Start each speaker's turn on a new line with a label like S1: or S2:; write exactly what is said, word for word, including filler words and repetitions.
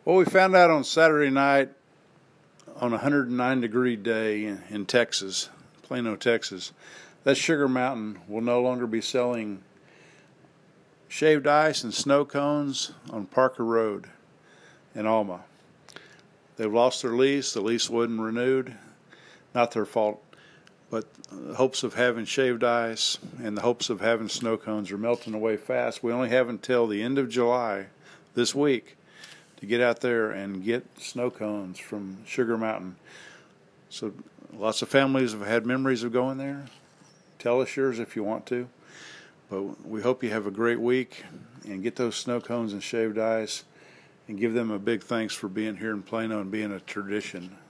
S1: Well, we found out on Saturday night on a one hundred nine degree day in, in Texas, Plano, Texas, that Sugar Mountain will no longer be selling shaved ice and snow cones on Parker Road in Alma. They've lost their lease. The lease wasn't renewed. Not their fault, but the hopes of having shaved ice and the hopes of having snow cones are melting away fast. We only have until the end of July this week to get out there and get snow cones from Sugar Mountain. So lots of families have had memories of going there. Tell us yours if you want to. But we hope you have a great week and get those snow cones and shaved ice and give them a big thanks for being here in Plano and being a tradition.